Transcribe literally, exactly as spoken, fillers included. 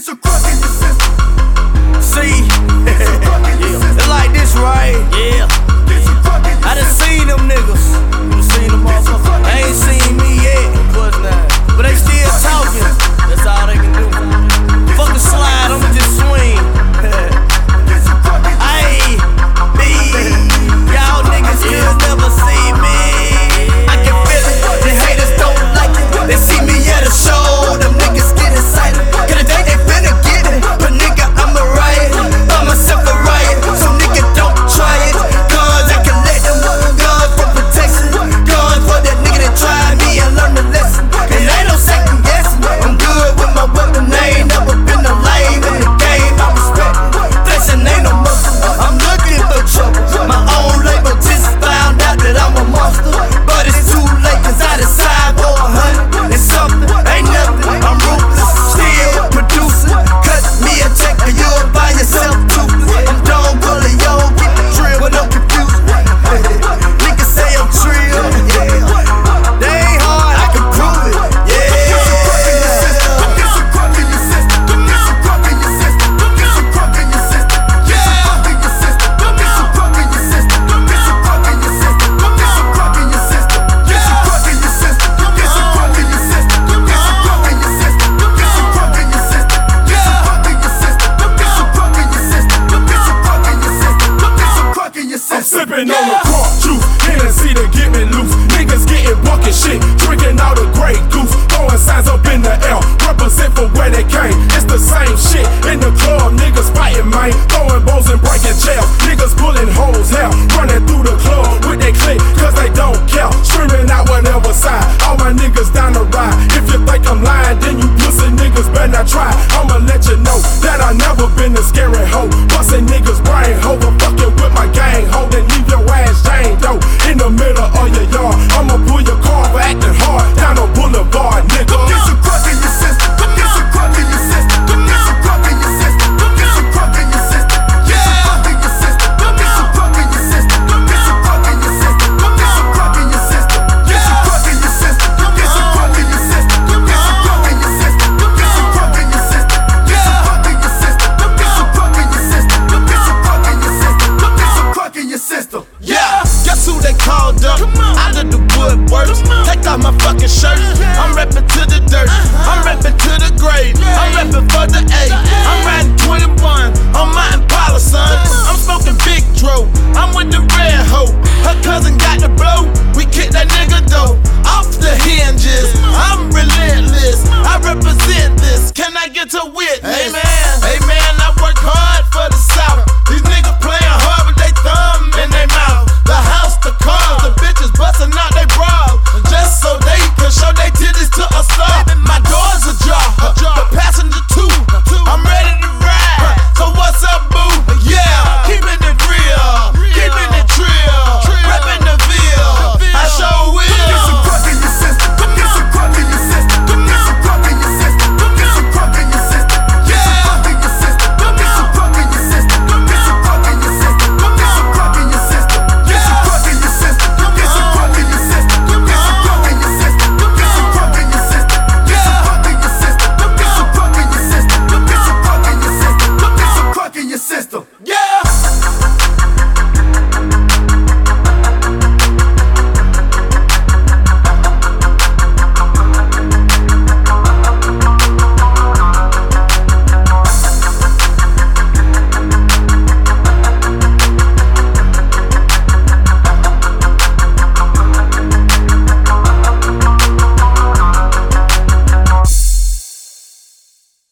Get some crunk in your system. See, it's like this, right? Yeah. I done seen them niggas. You seen them motherfuckers. They ain't seen me yet, but they still talking. That's all they can do. Fuck the slide, I'ma just swing. Ayy, me, y'all niggas still never see me. I can feel it. The haters don't like it. They see me at a show. Them niggas get excited. Cause the day they finna get it. But nigga, I'm a riot. By myself a riot. So nigga, don't try it. Cause I can let them guns for protection. Guns for that nigga that tried me and learn the lesson. It ain't no second guessing. I'm good with my weapon. I ain't never been a lame in the game. I respect it. Flexing ain't no muscle. I'm looking for trouble. My own label just found out that I'm a monster. But it's too late cause I decide for a hundred and something. Ain't nothing. I'm ruthless. Still producing. Cut me a check or you'll buy yourself toothless. I'm done pulling yo. Get the drill but I'm confused. Niggas say I'm trill. Yeah. They ain't hard. I can prove it. Yeah. Get some crunk in your system. Get some crunk in your system. Get some crunk in your system. Get some crunk in your system. Get some crunk in your system. Get some crunk in your system. Get some crunk in your system. Get some crunk in your system. Get some crunk in your system. Get some crunk in your system. Get some crunk in your system. Get some crunk in your system. Get some crunk in your system. Get some crunk in your system. I'm sipping on the crunk juice, Hennessy to get me loose. Niggas getting bucket shit, drinking all the Grey Goose, throwing signs up in the air, represent from where they came. It's the same shit in the club, niggas fighting, man, throwing bows and breaking jails. Niggas pulling hoes out, running through the club with they click, cause they don't care. Screaming out whatever side, all my niggas down the ride. If you think I'm lying, then you pussy niggas better not try. I'ma let you know that I never been a scary hoe, busting niggas brain over, fucking with my gang hoe, then leave your ass chained though in the middle of your yard. I'ma pull your car for acting hard down the boulevard, nigga. Get some crunk in your system. Get some crunk in your system. Get some crunk in your system. Get some crunk in your system. Get some crunk in your system. Get some crunk in your system. Get some crunk in your system. Get some crunk in your system. Get some crunk in your system. Get some crunk in your system. Get some crunk in your system. Get some crunk in your system. Get some crunk in your system. Get some crunk in your system. Get some crunk in your system. Get some crunk in your system. Yeah, guess who they called up? Out of the woodworks. Take off my fucking shirt. I'm reppin' to the dirt. I'm reppin' to the grave. I'm reppin' for the A. I'm riding twenty-one on my Impala, son. I'm smoking big dro. I'm with the red hoe. Her cousin got the blow. We kick that nigga though off the hinges. I'm relentless. I represent this. Can I get a witness? Hey, man.